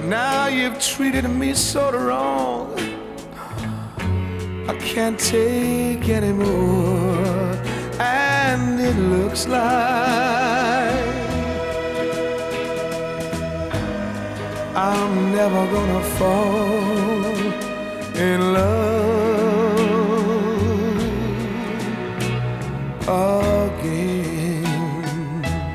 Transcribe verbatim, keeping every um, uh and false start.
Now you've treated me so wrong, I can't take anymore. And it looks like I'm never gonna fall in love